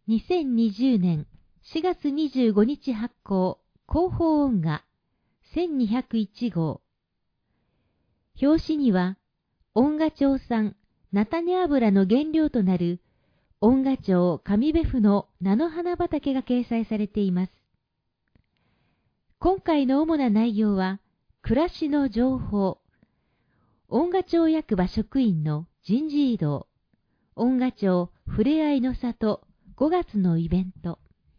2020年4月25日発行広報音画1201号。表紙には、音画町産菜種油の原料となる音画町上部府の菜の花畑が掲載されています。今回の主な内容は、暮らしの情報、音画町役場職員の人事異動、音画町ふれあいの里5月のイベント。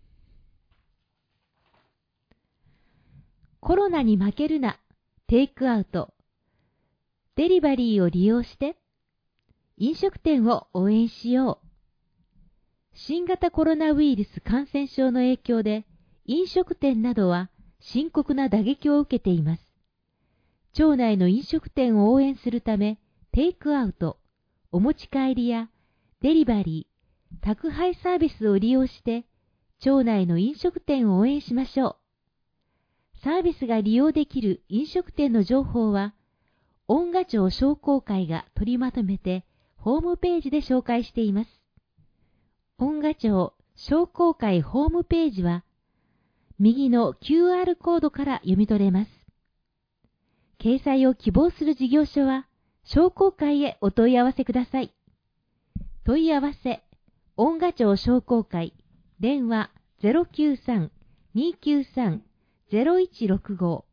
コロナに負けるな、テイクアウト、デリバリーを利用して、飲食店を応援しよう。新型コロナウイルス感染症の影響で、飲食店などは深刻な打撃を受けています。町内の飲食店を応援するため、テイクアウト、お持ち帰りやデリバリー、宅配サービスを利用して、町内の飲食店を応援しましょう。サービスが利用できる飲食店の情報は、音画町商工会が取りまとめて、ホームページで紹介しています。音画町商工会ホームページは、右の QR コードから読み取れます。掲載を希望する事業所は、商工会へお問い合わせください。問い合わせ、音画町商工会、電話 093-293-0165。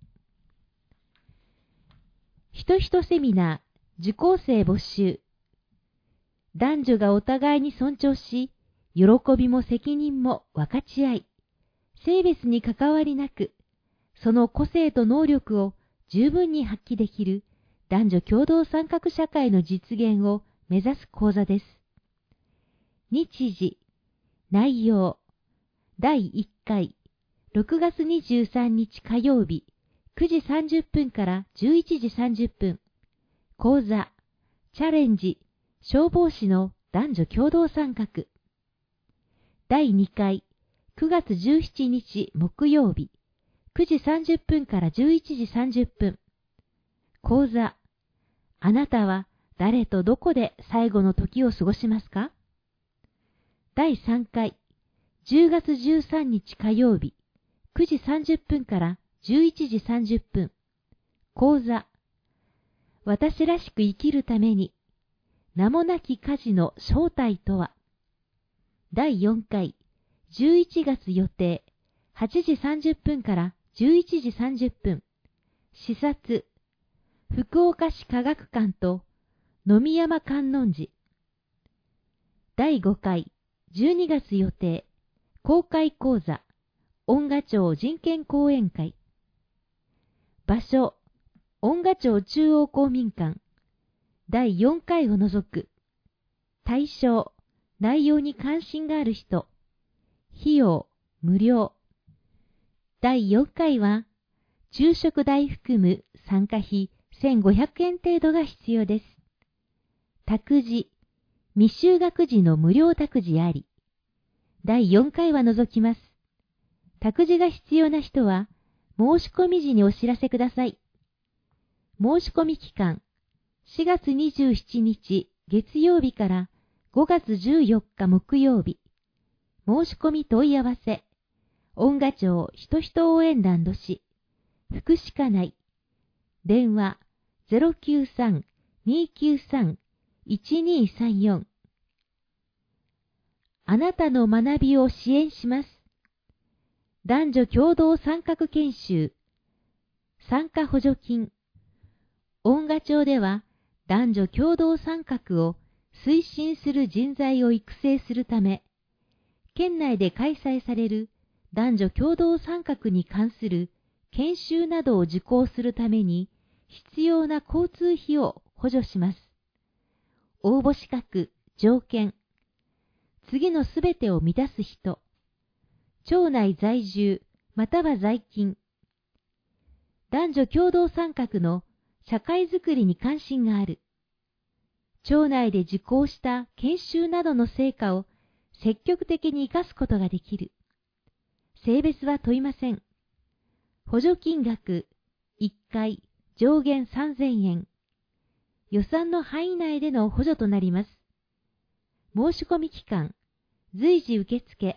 ひとひとセミナー、受講生募集。男女がお互いに尊重し、喜びも責任も分かち合い、性別に関わりなく、その個性と能力を十分に発揮できる男女共同参画社会の実現を目指す講座です。日時、内容、第1回、6月23日火曜日、9時30分から11時30分。講座、チャレンジ、消防士の男女共同参画。第2回、9月17日木曜日、9時30分から11時30分。講座、あなたは誰とどこで最後の時を過ごしますか？第3回、10月13日火曜日、9時30分から11時30分。講座、私らしく生きるために、名もなき家事の正体とは。第4回、11月予定、8時30分から11時30分。視察、福岡市科学館と野見山観音寺。第5回、12月予定、公開講座、音画町人権講演会。場所、音画町中央公民館。第4回を除く。対象、内容に関心がある人。費用、無料。第4回は、昼食代含む参加費1500円程度が必要です。託児、未就学児の無料託児あり。第4回は除きます。託児が必要な人は、申し込み時にお知らせください。申し込み期間、4月27日月曜日から5月14日木曜日。申し込み問い合わせ、音画町ひとひと応援団土市、福祉課内、電話093-293-1234。あなたの学びを支援します。男女共同参画研修、参加補助金。音画町では男女共同参画を推進する人材を育成するため、県内で開催される男女共同参画に関する研修などを受講するために必要な交通費を補助します。応募資格、条件。次のすべてを満たす人。町内在住または在勤。男女共同参画の社会づくりに関心がある。町内で受講した研修などの成果を積極的に生かすことができる。性別は問いません。補助金額1回上限3000円。予算の範囲内での補助となります。申し込み期間随時受付。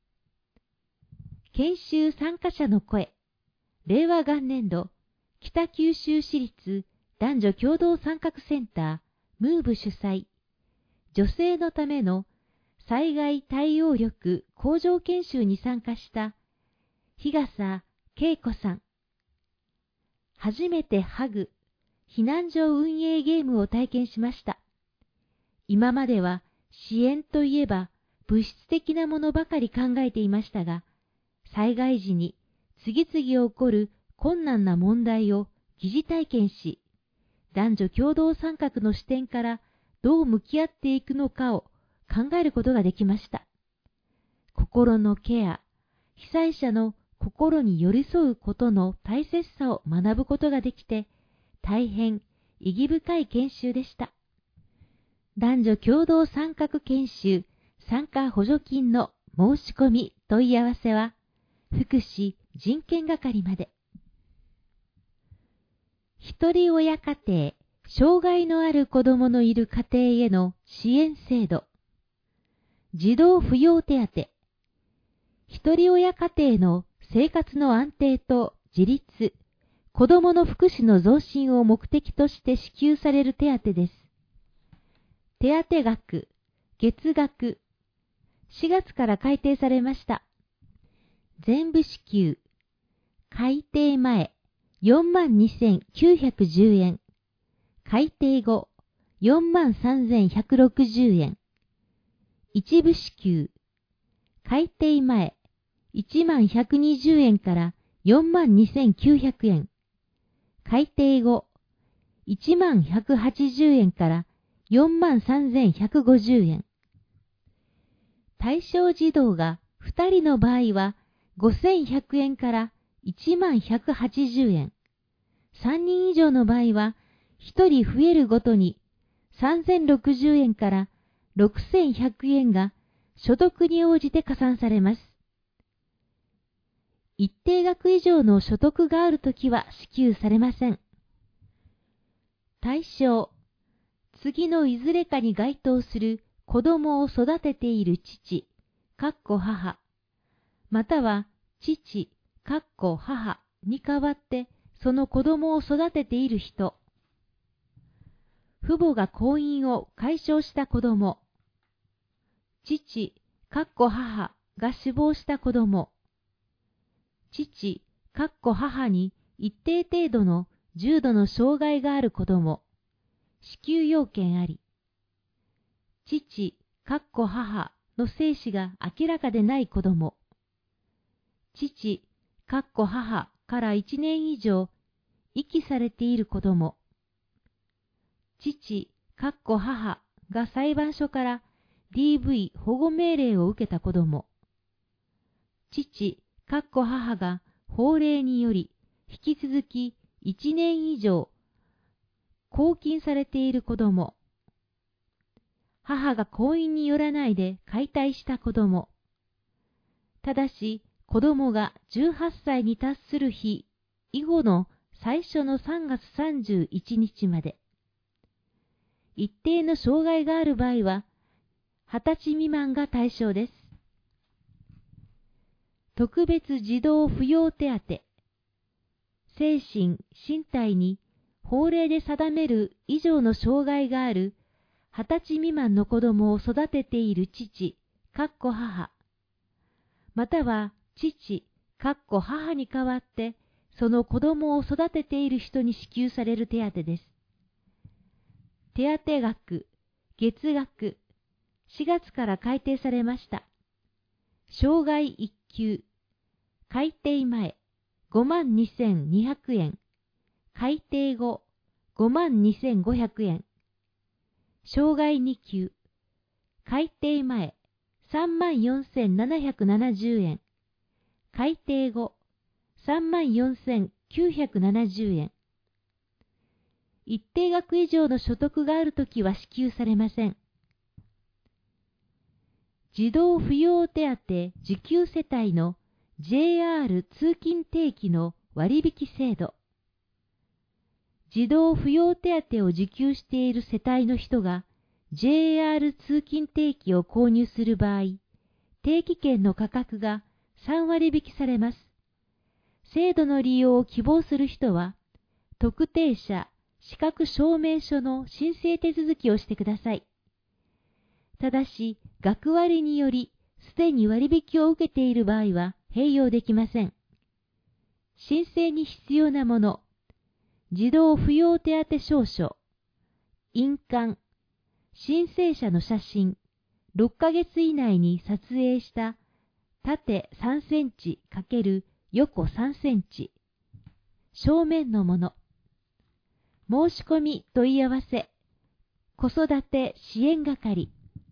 研修参加者の声。令和元年度、北九州市立男女共同参画センター、ムーブ主催。女性のための災害対応力向上研修に参加した日笠恵子さん。初めてハグ、避難所運営ゲームを体験しました。今までは支援といえば物質的なものばかり考えていましたが、災害時に次々起こる困難な問題を疑似体験し、男女共同参画の視点からどう向き合っていくのかを考えることができました。心のケア、被災者の心に寄り添うことの大切さを学ぶことができて、大変意義深い研修でした。男女共同参画研修参加補助金の申し込み問い合わせは、福祉人権係まで。一人親家庭、障害のある子どものいる家庭への支援制度。児童扶養手当。一人親家庭の生活の安定と自立、子どもの福祉の増進を目的として支給される手当です。手当額、月額、4月から改定されました。全部支給、改定前、42,910円。改定後、43,160円。一部支給、改定前、11,120円から42,900円。改定後、11,180円から43,150円。対象児童が2人の場合は5,100円から11,180円。3人以上の場合は1人増えるごとに3,060円から6,100円が所得に応じて加算されます。一定額以上の所得があるときは支給されません。対象、次のいずれかに該当する子供を育てている父、母、または父、母に代わってその子供を育てている人。父母が婚姻を解消した子供。父、母が死亡した子供。父、母に一定程度の重度の障害がある子供。支給要件あり。父、母の生死が明らかでない子供。父、母から1年以上遺棄されている子供。父、母が裁判所から DV 保護命令を受けた子供。父、母が法令により引き続き1年以上拘禁されている子供。母が婚姻によらないで解体した子供。ただし、子供が18歳に達する日以後の最初の3月31日まで。一定の障害がある場合は、20歳未満が対象です。特別児童扶養手当。精神・身体に法令で定める以上の障害がある20歳未満の子供を育てている父、母、または父、母に代わってその子供を育てている人に支給される手当です。手当額、月額、4月から改定されました。障害一級、改定前、52,200円、改定後、52,500円。障害2級、改定前、34,770円、改定後、34,970円。一定額以上の所得があるときは支給されません。児童扶養手当受給世帯の JR 通勤定期の割引制度。児童扶養手当を受給している世帯の人が JR 通勤定期を購入する場合、 定期券の価格が3割引きされます。制度の利用を希望する人は、特定者資格証明書の申請手続きをしてください。ただし、学割により、すでに割引を受けている場合は併用できません。申請に必要なもの、児童扶養手当証書、印鑑、申請者の写真、6ヶ月以内に撮影した縦3センチ×横3センチ、正面のもの、申し込み問い合わせ、子育て支援係、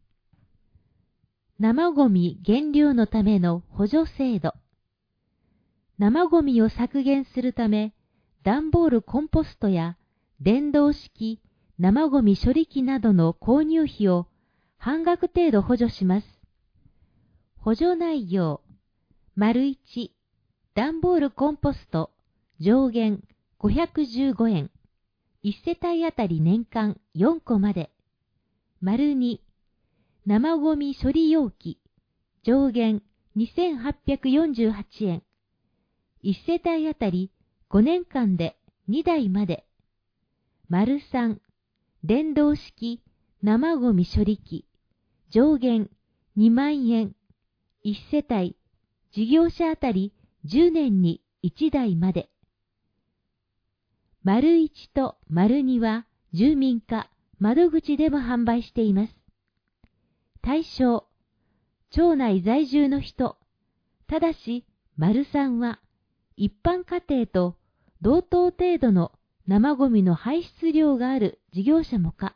生ごみ減量のための補助制度。生ごみを削減するため、段ボールコンポストや電動式生ごみ処理機などの購入費を半額程度補助します。補助内容、1、段ボールコンポスト上限515円、1世帯あたり年間4個まで。2、生ごみ処理容器上限2848円、1世帯あたり5年間で2台まで。3、電動式生ごみ処理機上限2万円、1世帯事業者あたり10年に1台まで。1と2は住民課窓口でも販売しています。対象、町内在住の人、ただし3は一般家庭と同等程度の生ごみの排出量がある事業者も可。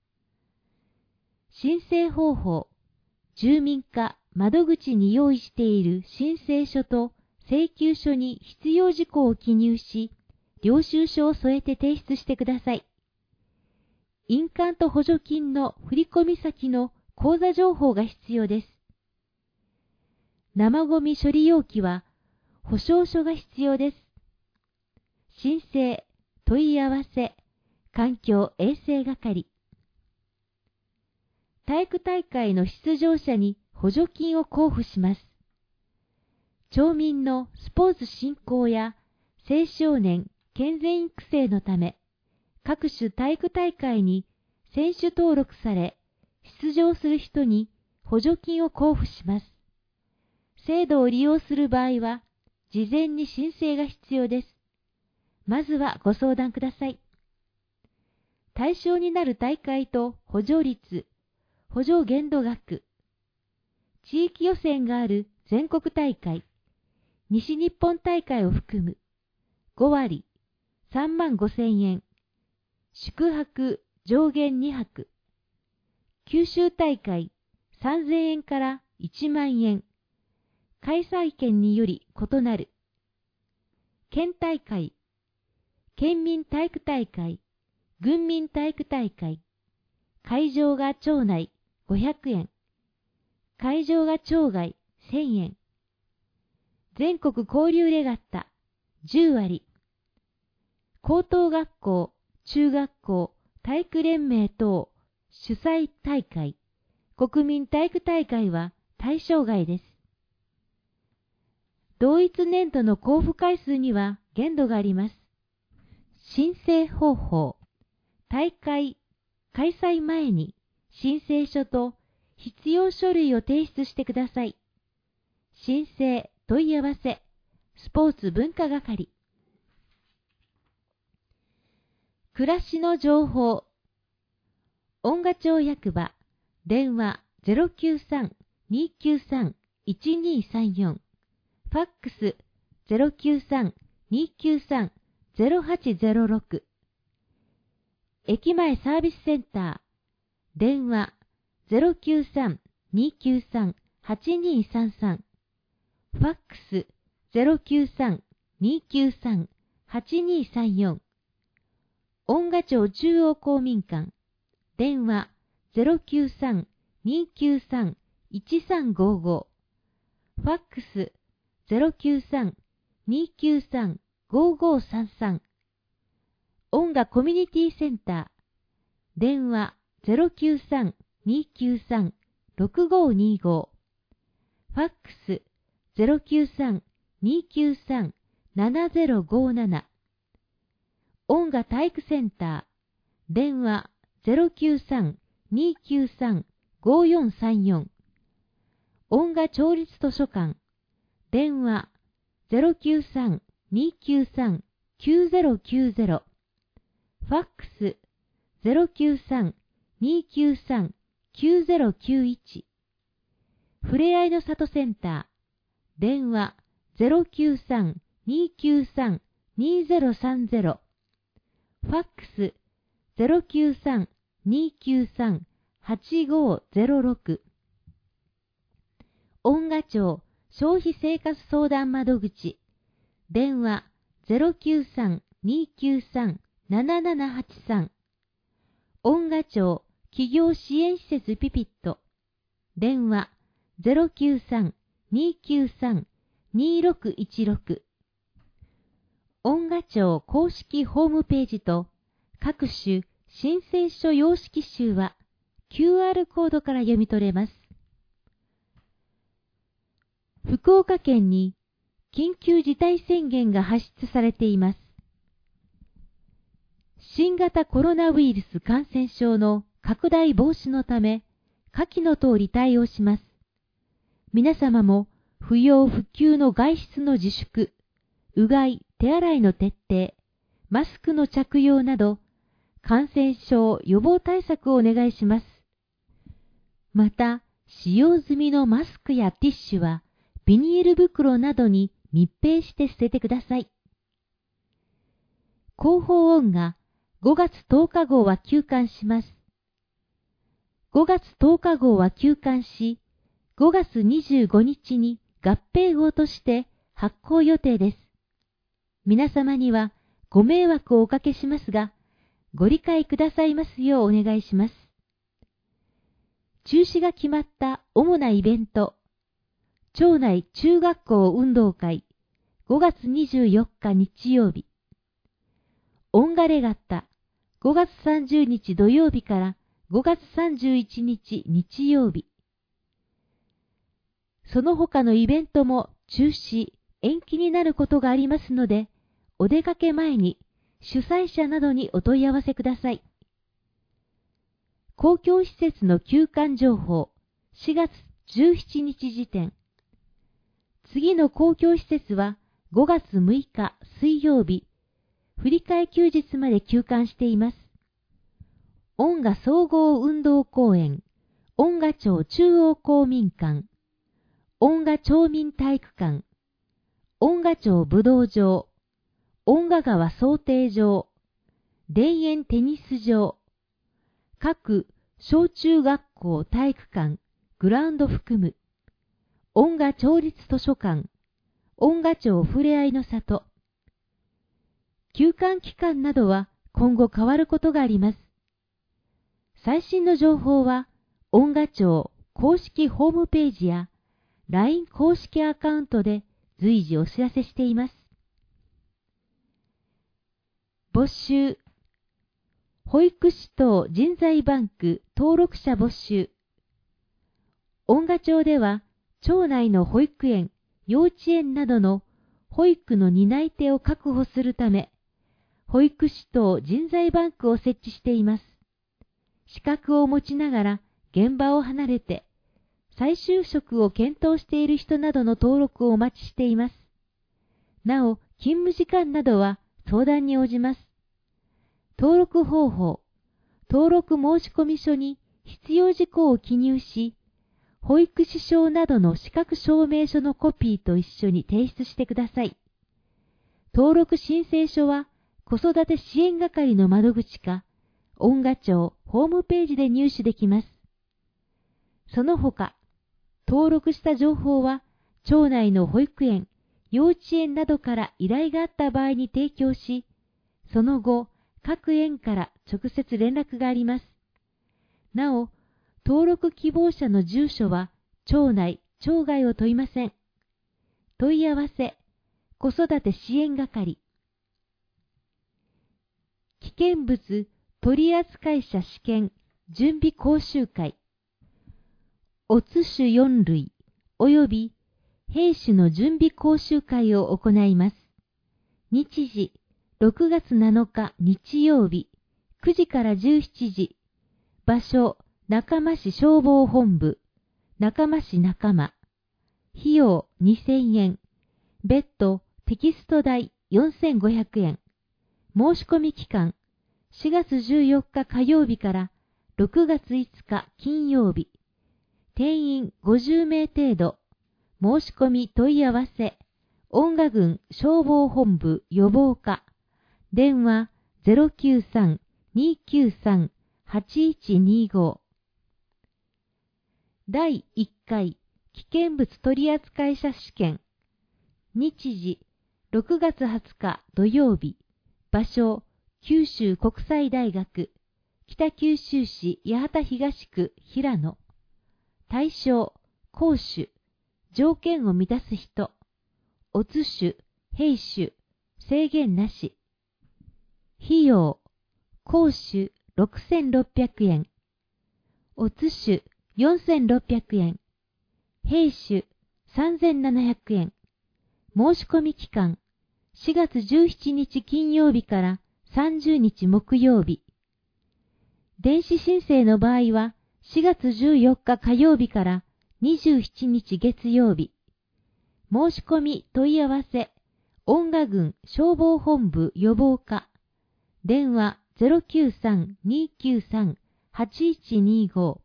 申請方法、住民課窓口に用意している申請書と請求書に必要事項を記入し、領収書を添えて提出してください。印鑑と補助金の振込先の口座情報が必要です。生ごみ処理容器は保証書が必要です。申請、問い合わせ、環境衛生係。体育大会の出場者に補助金を交付します。町民のスポーツ振興や青少年健全育成のため、各種体育大会に選手登録され、出場する人に補助金を交付します。制度を利用する場合は、事前に申請が必要です。まずはご相談ください。対象になる大会と補助率、補助限度額、地域予選がある全国大会、西日本大会を含む5割、35,000円、宿泊上限2泊、九州大会3,000円から1万円、開催県により異なる、県大会、県民体育大会、郡民体育大会、会場が町内500円、会場が町外1000円、全国交流レガッタ10割、高等学校、中学校、体育連盟等主催大会、国民体育大会は対象外です。同一年度の交付回数には限度があります。申請方法、大会開催前に申請書と必要書類を提出してください。申請問い合わせ、スポーツ文化係。暮らしの情報、恩賀町役場、電話 093-293-1234、ファックス 093-293-0806、駅前サービスセンター、電話 093-293-8233、ファックス 093-293-8234、恩賀町中央公民館、電話 093-293-1355、ファックス 093-293-5533、恩賀コミュニティセンター、電話 093-293-6525、フファックス 093-293-7057。音楽体育センター、電話 093-293-5434。音楽町立図書館、電話 093-293-9090。ファックス 093-293-9091。ふれあいの里センター、電話 093-293-2030。ファックス 093-293-8506。音楽町消費生活相談窓口、電話 093-293-7783。音楽町企業支援施設ピピット、電話 093-293-2616。音楽町公式ホームページと各種申請書様式集は QR コードから読み取れます。福岡県に緊急事態宣言が発出されています。新型コロナウイルス感染症の拡大防止のため、下記の通り対応します。皆様も不要不急の外出の自粛、うがい、手洗いの徹底、マスクの着用など、感染症予防対策をお願いします。また、使用済みのマスクやティッシュは、ビニール袋などに密閉して捨ててください。広報音が5月10日号は休刊します。5月10日号は休刊し、5月25日に合併号として発行予定です。皆様にはご迷惑をおかけしますが、ご理解くださいますようお願いします。中止が決まった主なイベント、町内中学校運動会5月24日日曜日、オンガレガッタ5月30日土曜日から5月31日日曜日。その他のイベントも中止、延期になることがありますので、お出かけ前に主催者などにお問い合わせください。公共施設の休館情報、4月17日時点。次の公共施設は5月6日水曜日、振り替え休日まで休館しています。音楽総合運動公園、音楽町中央公民館、音楽町民体育館、音楽町武道場、音楽川漕艇場、田園テニス場、各小中学校体育館、グラウンド含む、音楽町立図書館、音楽町ふれあいの里。休館期間などは今後変わることがあります。最新の情報は、音楽町公式ホームページや LINE 公式アカウントで随時お知らせしています。募集。保育士等人材バンク登録者募集。音楽町では、町内の保育園、幼稚園などの保育の担い手を確保するため、保育士等人材バンクを設置しています。資格を持ちながら現場を離れて、再就職を検討している人などの登録をお待ちしています。なお、勤務時間などは相談に応じます。登録方法、登録申込書に必要事項を記入し、保育士証などの資格証明書のコピーと一緒に提出してください。登録申請書は子育て支援係の窓口か、音楽町ホームページで入手できます。その他、登録した情報は町内の保育園、幼稚園などから依頼があった場合に提供し、その後、各園から直接連絡があります。なお、登録希望者の住所は町内、町外を問いません。問い合わせ、子育て支援係。危険物取扱者試験準備講習会。おつ種4類及び兵士の準備講習会を行います。日時、6月7日日曜日、9時から17時。場所、中間市消防本部、中間市中間。費用2000円。別途テキスト代4500円。申し込み期間、4月14日火曜日から6月5日金曜日。定員50名程度。申し込み問い合わせ。恩賀郡消防本部予防課。電話093-293-8125。第1回危険物取扱者試験。日時、6月20日土曜日。場所、九州国際大学。北九州市八幡東区平野。対象、講手。条件を満たす人。おつ手、兵手。制限なし。費用、講手6600円。おつ手4600円。兵手3700円。申し込み期間、4月17日金曜日から30日木曜日。電子申請の場合は、4月14日火曜日から27日月曜日。申し込み問い合わせ、恩賀郡消防本部予防課。電話093-293-8125。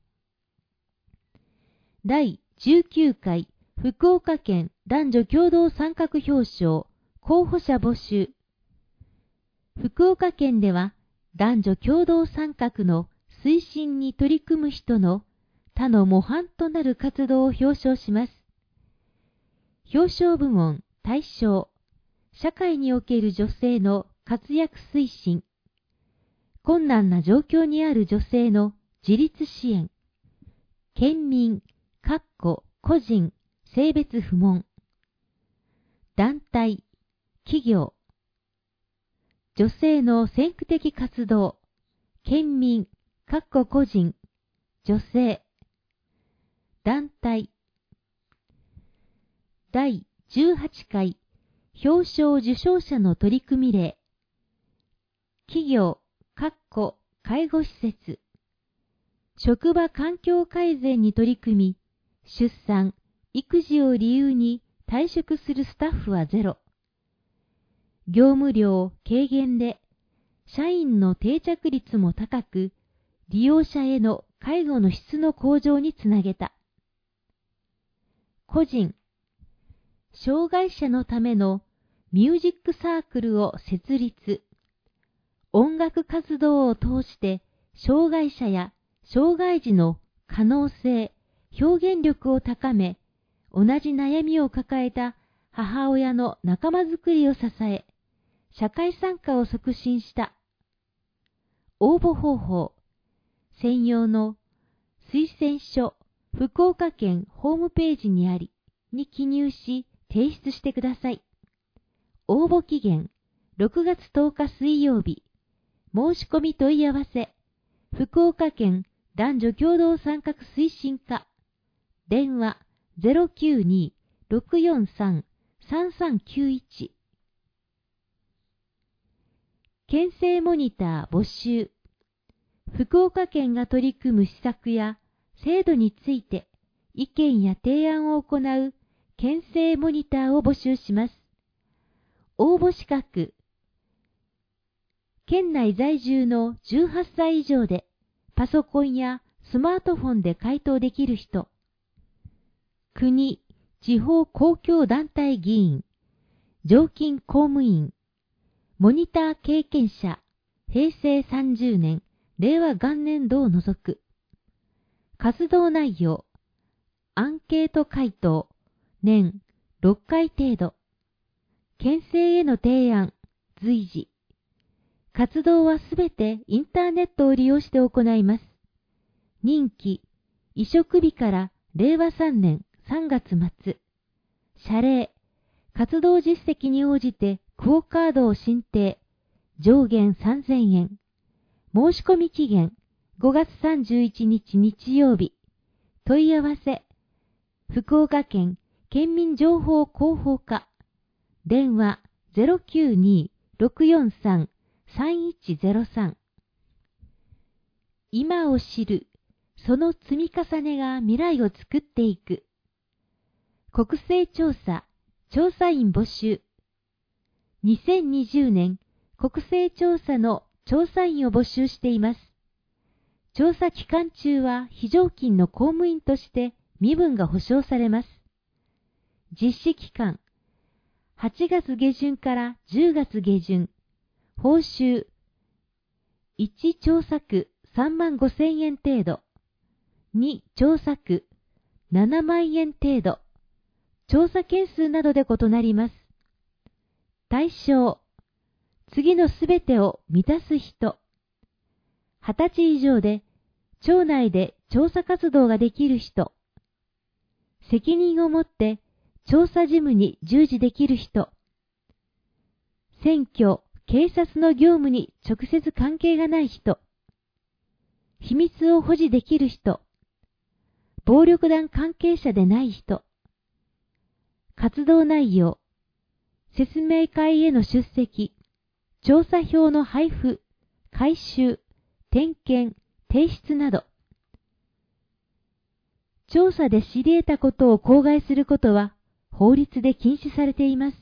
第19回福岡県男女共同参画表彰候補者募集。福岡県では男女共同参画の推進に取り組む人の他の模範となる活動を表彰します。表彰部門対象、社会における女性の活躍推進、困難な状況にある女性の自立支援、県民、個人、性別不問、団体、企業、女性の先駆的活動、県民、個人、女性、団体。第18回表彰受賞者の取り組み例。企業、介護施設。職場環境改善に取り組み、出産、育児を理由に退職するスタッフはゼロ。業務量軽減で、社員の定着率も高く、利用者への介護の質の向上につなげた。個人、障害者のためのミュージックサークルを設立。音楽活動を通して障害者や障害児の可能性、表現力を高め、同じ悩みを抱えた母親の仲間づくりを支え、社会参加を促進した。応募方法、専用の推薦書、福岡県ホームページにあり、に記入し提出してください。応募期限、6月10日水曜日。申し込み問い合わせ、福岡県男女共同参画推進課。電話092-643-3391。県政モニター募集。福岡県が取り組む施策や制度について意見や提案を行う県政モニターを募集します。応募資格。県内在住の18歳以上でパソコンやスマートフォンで回答できる人。国、地方公共団体議員、常勤公務員、モニター経験者、平成30年、令和元年度を除く。活動内容、アンケート回答、年6回程度。県政への提案、随時。活動はすべてインターネットを利用して行います。任期、移植日から令和3年3月末。謝礼、活動実績に応じてクオカードを申請。上限3000円。申し込み期限、5月31日日曜日。問い合わせ、福岡県県民情報広報課、電話092-643-3103。今を知る、その積み重ねが未来を作っていく。国勢調査、調査員募集。2020年、国勢調査の調査員を募集しています。調査期間中は非常勤の公務員として身分が保障されます。実施期間、8月下旬から10月下旬。報酬、1調査区35,000円程度。2調査区7万円程度。調査件数などで異なります。対象、次のすべてを満たす人。20歳以上で、町内で調査活動ができる人。責任を持って調査事務に従事できる人。選挙、警察の業務に直接関係がない人。秘密を保持できる人。暴力団関係者でない人。活動内容、説明会への出席、調査票の配布、回収、点検、提出など。調査で知り得たことを口外することは法律で禁止されています。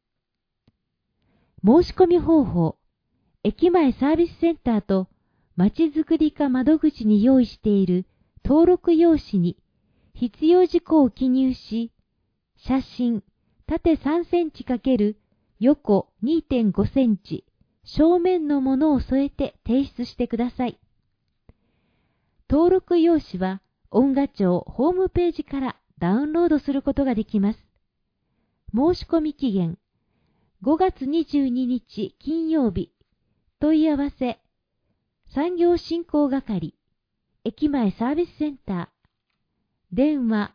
申し込み方法、駅前サービスセンターとまちづくり課窓口に用意している登録用紙に必要事項を記入し、写真、縦3センチ×横 2.5 センチ、正面のものを添えて提出してください。登録用紙は音賀町ホームページからダウンロードすることができます。申し込み期限、5月22日金曜日。問い合わせ、産業振興係、駅前サービスセンター。電話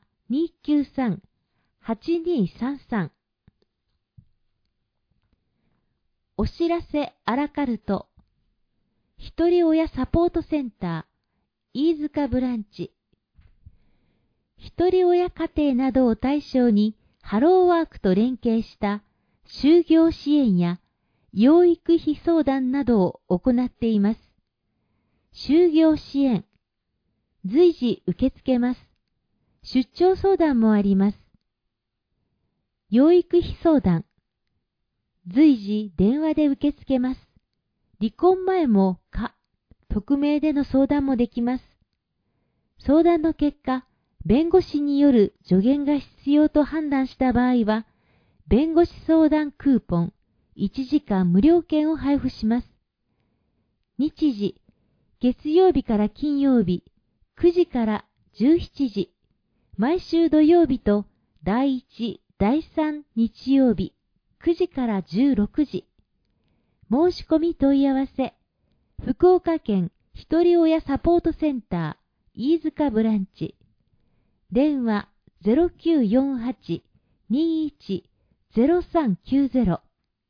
293-8233。お知らせアラカルト。ひとり親サポートセンター、飯塚ブランチ。ひとり親家庭などを対象にハローワークと連携した就業支援や養育費相談などを行っています。就業支援、随時受け付けます。出張相談もあります。養育費相談、随時電話で受け付けます。離婚前も匿名での相談もできます。相談の結果、弁護士による助言が必要と判断した場合は、弁護士相談クーポン1時間無料券を配布します。日時、月曜日から金曜日、9時から17時、毎週土曜日と第1、第3日曜日、9時から16時。申し込み問い合わせ、福岡県ひとり親サポートセンター、飯塚ブランチ。電話0948-21-0390。青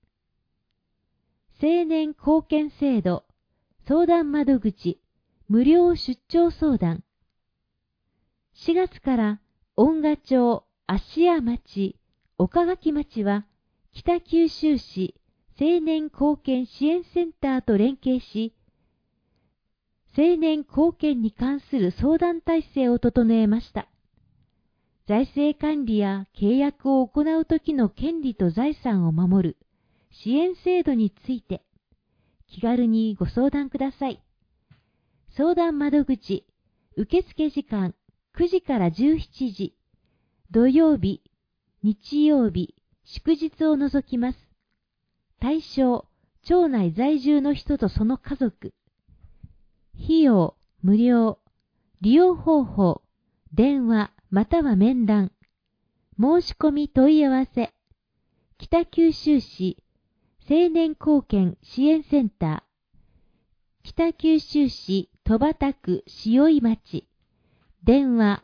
年貢献制度、相談窓口、無料出張相談。4月から音賀町、芦屋町、岡垣町は北九州市青年貢献支援センターと連携し、青年貢献に関する相談体制を整えました。財政管理や契約を行うときの権利と財産を守る支援制度について気軽にご相談ください。相談窓口、受付時間9時から17時、土曜日、日曜日、祝日を除きます。対象、町内在住の人とその家族。費用、無料。利用方法、電話または面談。申し込み問い合わせ。北九州市青年貢献支援センター。北九州市戸畑区塩井町。電話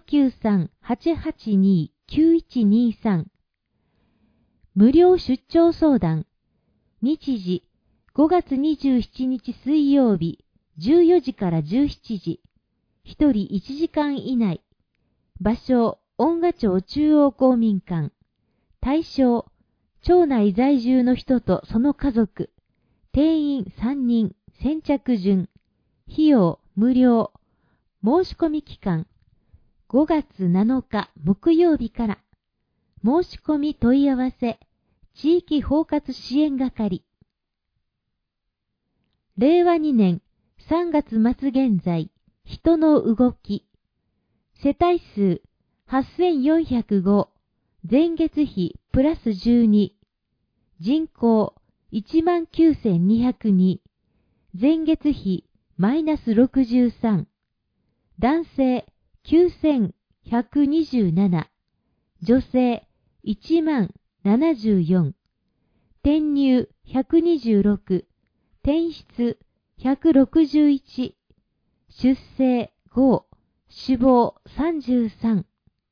093-882-9123。無料出張相談。日時5月27日水曜日14時から17時。1人1時間以内。場所、 恩賀町中央公民館。対象、町内在住の人とその家族。定員3人、先着順。費用無料。申し込み期間、5月7日木曜日から。申し込み問い合わせ、地域包括支援係。令和2年3月末現在、人の動き。世帯数8405、前月比プラス12。人口19202、前月比マイナス63。男性9127、女性10074。転入126、転出161、出生5、死亡33。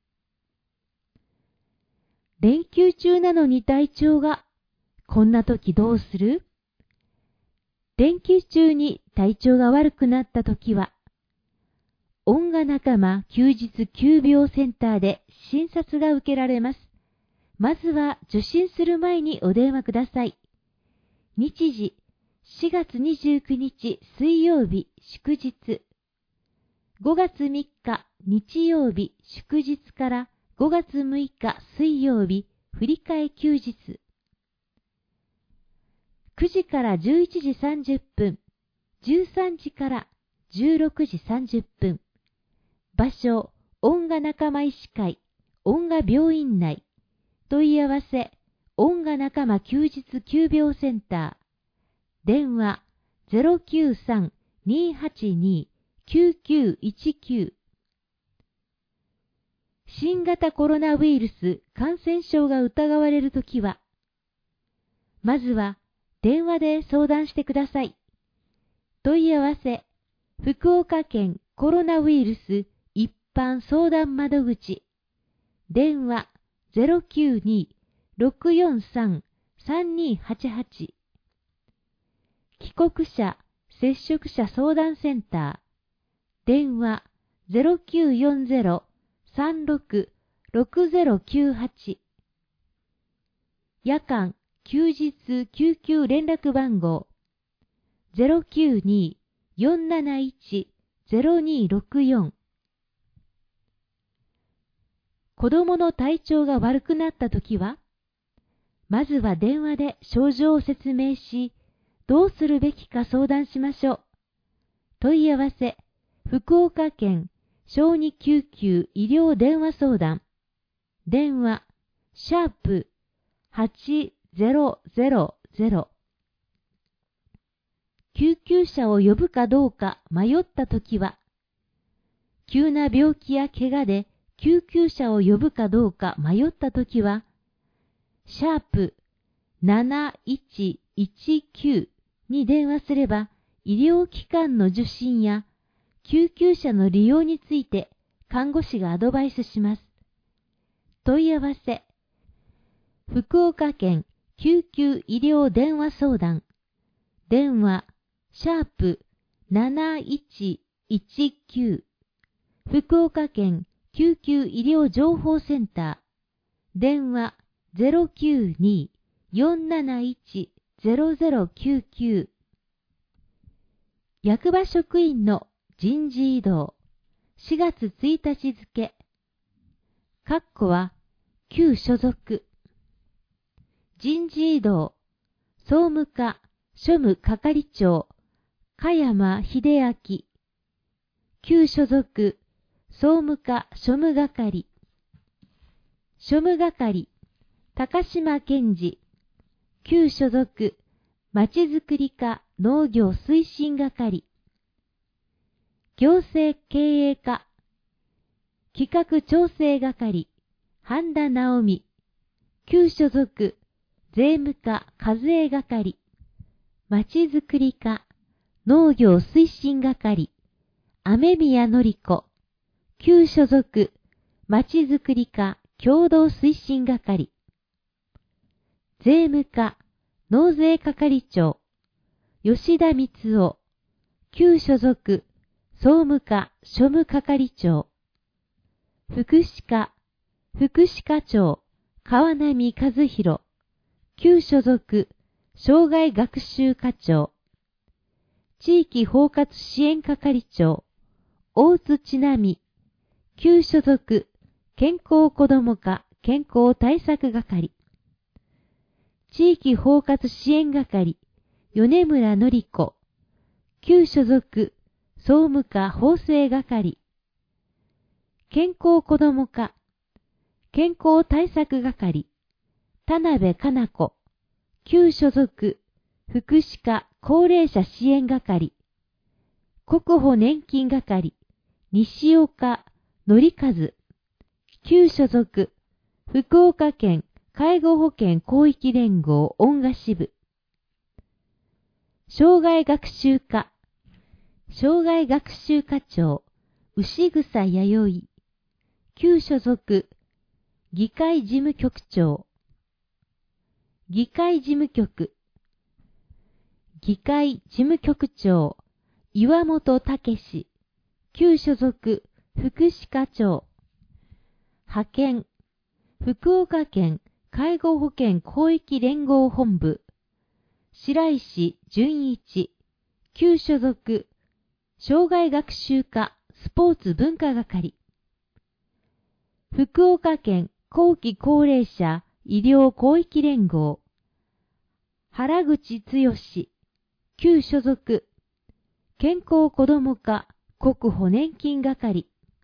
連休中なのに体調が、こんな時どうする？連休中に体調が悪くなった時は、恩賀仲間休日急病センターで診察が受けられます。まずは受診する前にお電話ください。日時、4月29日水曜日祝日。5月3日日曜日祝日から5月6日水曜日振り替え休日。9時から11時30分、13時から16時30分。場所、恩賀仲間医師会、恩賀病院内。問い合わせ、恩賀仲間休日急病センター。電話、093-282-9919。新型コロナウイルス感染症が疑われるときは、まずは電話で相談してください。問い合わせ、福岡県コロナウイルス一般相談窓口。電話、092-643-3288。帰国者、接触者相談センター。電話、0940-36-6098。夜間、休日救急連絡番号。092-471-0264。子供の体調が悪くなったときは、まずは電話で症状を説明し、どうするべきか相談しましょう。問い合わせ、福岡県小児救急医療電話相談。電話、#8000。救急車を呼ぶかどうか迷ったときは、急な病気や怪我で救急車を呼ぶかどうか迷ったときは、#7119に電話すれば、医療機関の受診や救急車の利用について看護師がアドバイスします。問い合わせ、福岡県救急医療電話相談。電話、#7119。福岡県救急医療情報センター。電話、092-471-0099。役場職員の人事異動。4月1日付。括弧は、旧所属。人事異動。総務課、庶務係長、加山秀明。旧所属、総務課庶務係。庶務係、高島健二。旧所属、まちづくり課農業推進係。行政経営課、企画調整係、半田直美。旧所属、税務課課税係。まちづくり課、農業推進係、雨宮典子。旧所属、まちづくり課共同推進係。税務課、納税係長、吉田光夫。旧所属、総務課庶務係長。福祉課、 福祉課長、川波和弘、旧所属、障害学習課長、地域包括支援係長、大津千奈美、旧所属、健康子ども課健康対策係、地域包括支援係、米村典子、旧所属、総務課法制係、健康子ども課健康対策係、田辺加奈子、旧所属、福祉課高齢者支援係、国保年金係、西岡則和、旧所属、福岡県介護保険広域連合恩賀支部、障害学習課、障害学習課長、牛草弥生、旧所属、議会事務局長、議会事務局、議会事務局長、岩本武史、旧所属、福祉課長、派遣、福岡県介護保険広域連合本部、白石純一、旧所属、障害学習課スポーツ文化係、福岡県後期高齢者医療広域連合、原口剛、旧所属、健康子ども課国保年金係、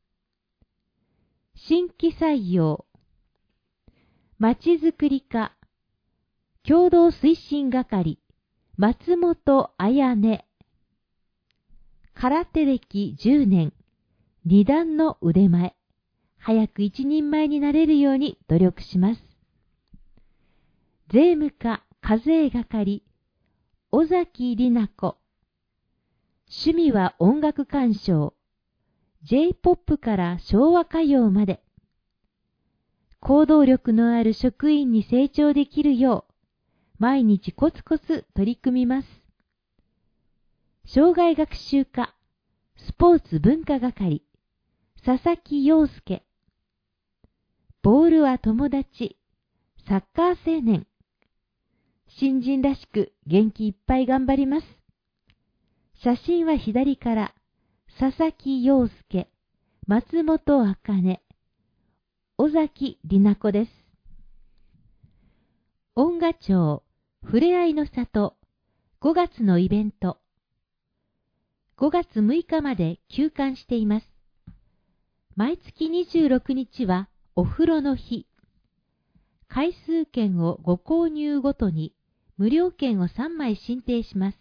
新規採用、まちづくり課、共同推進係、松本彩音、空手歴10年、二段の腕前、早く一人前になれるように努力します。税務課課税係、尾崎里奈子、趣味は音楽鑑賞、J-POP から昭和歌謡まで、行動力のある職員に成長できるよう、毎日コツコツ取り組みます。障害学習課、スポーツ文化係、佐々木陽介、ボールは友達、サッカー青年、新人らしく元気いっぱい頑張ります。写真は左から、佐々木陽介、松本茜、尾崎里奈子です。恩賀町ふれあいの里5月のイベント。5月6日まで休館しています。毎月26日はお風呂の日。回数券をご購入ごとに無料券を3枚申請します。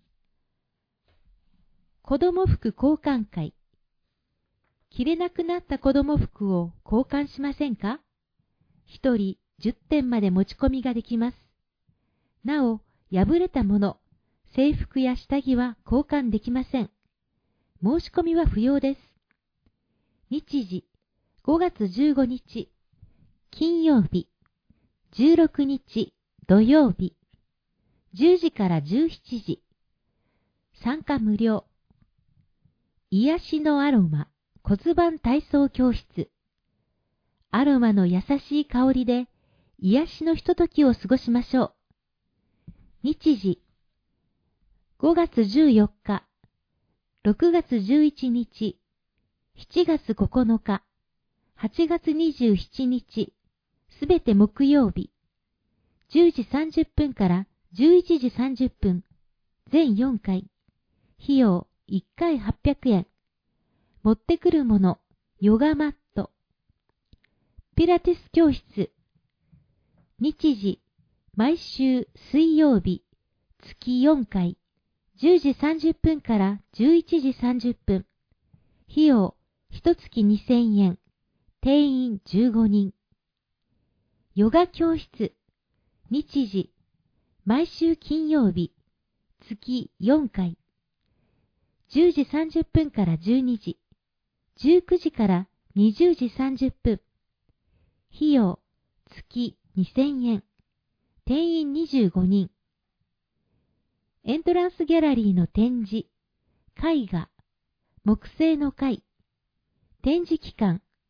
子供服交換会。着れなくなった子供服を交換しませんか？1人10点まで持ち込みができます。なお、破れたもの、制服や下着は交換できません。申し込みは不要です。日時、5月15日、金曜日、16日、土曜日、10時から17時。参加無料。癒しのアロマ骨盤体操教室。アロマの優しい香りで癒しのひとときを過ごしましょう。日時、5月14日、6月11日、7月9日、8月27日、すべて木曜日、10時30分から11時30分、全4回、費用1回800円、持ってくるもの、ヨガマット、ピラティス教室、日時、毎週水曜日、月4回、10時30分から11時30分、費用、1月2000円、定員15人。ヨガ教室、日時、毎週金曜日、月4回、10時30分から12時、19時から20時30分、費用、月2000円、定員25人。エントランスギャラリーの展示、絵画、木製の貝、展示期間、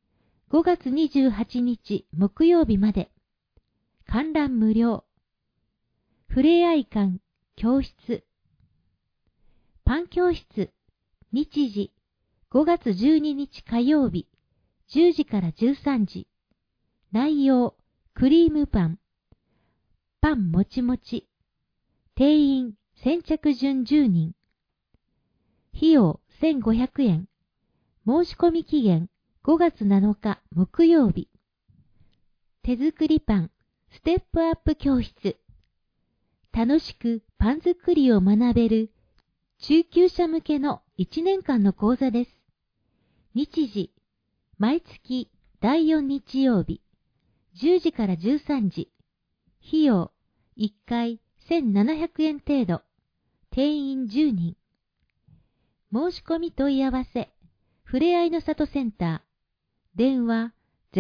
5月28日木曜日まで。観覧無料。ふれあい館教室。パン教室。日時5月12日火曜日10時から13時。内容クリームパン。パンもちもち。定員先着順10人。費用1500円。申し込み期限5月7日木曜日。手作りパンステップアップ教室。楽しくパン作りを学べる中級者向けの1年間の講座です。日時毎月第4日曜日10時から13時。費用1回1700円程度。定員10人。申し込み問い合わせふれあいの里センター。電話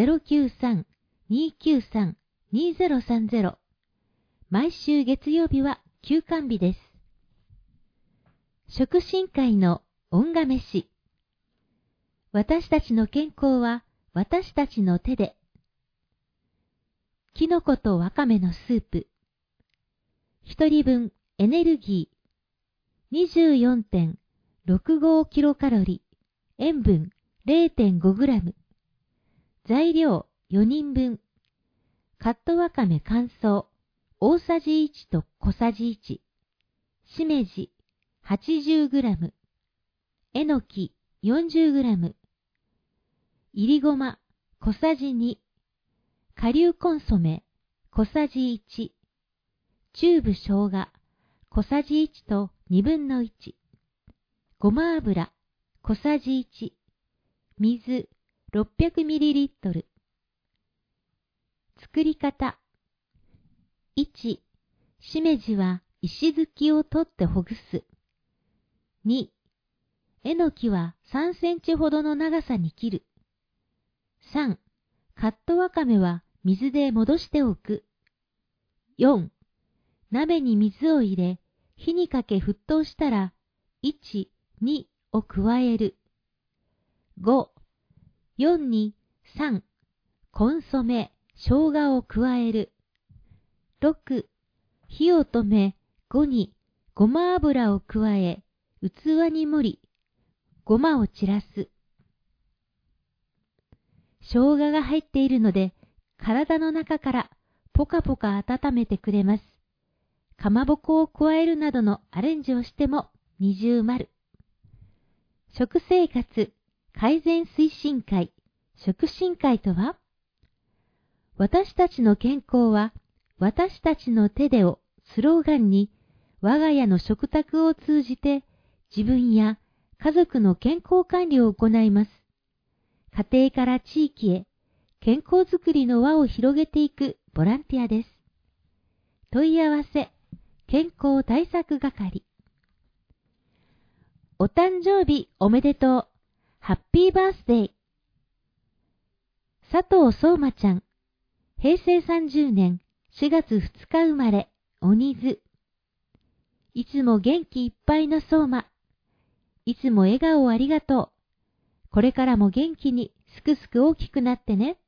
093-293-2030。毎週月曜日は休館日です。食進会の恩賀飯。私たちの健康は私たちの手で。きのことわかめのスープ。一人分エネルギー 24.65 キロカロリー。塩分 0.5 グラム。材料4人分。カットわかめ乾燥大さじ1と小さじ1。しめじ80グラム。えのき40グラム。いりごま小さじ2。顆粒コンソメ小さじ1。チューブ生姜小さじ1と2分の1。ごま油小さじ1。水 600ml。作り方。1、しめじは石突きを取ってほぐす。2、えのきは3センチほどの長さに切る。3、カットわかめは水で戻しておく。4、鍋に水を入れ、火にかけ沸騰したら、1、2を加える。5、4に3、コンソメ、生姜を加える。6、火を止め、5にごま油を加え、器に盛り、ごまを散らす。生姜が入っているので、体の中からポカポカ温めてくれます。かまぼこを加えるなどのアレンジをしても二重丸。食生活改善推進会、食進会とは、私たちの健康は私たちの手でをスローガンに、我が家の食卓を通じて自分や家族の健康管理を行います。家庭から地域へ健康づくりの輪を広げていくボランティアです。問い合わせ、健康対策係。お誕生日おめでとう。ハッピーバースデー。佐藤相馬ちゃん。平成30年4月2日生まれ、鬼津。いつも元気いっぱいの相馬。いつも笑顔をありがとう。これからも元気にすくすく大きくなってね。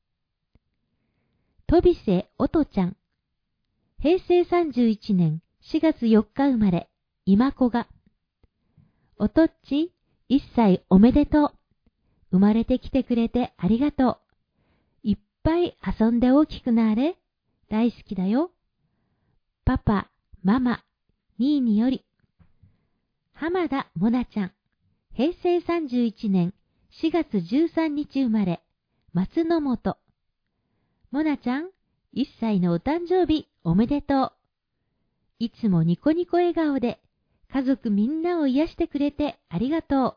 飛瀬音ちゃん。平成31年4月4日生まれ、今子が。おとっち、1歳おめでとう。生まれてきてくれてありがとう。いっぱい遊んで大きくなれ。大好きだよ。パパ、ママ、ニーニより。浜田もなちゃん。平成31年4月13日生まれ、松の本。もなちゃん、1歳のお誕生日おめでとう。いつもニコニコ笑顔で、家族みんなを癒してくれてありがとう。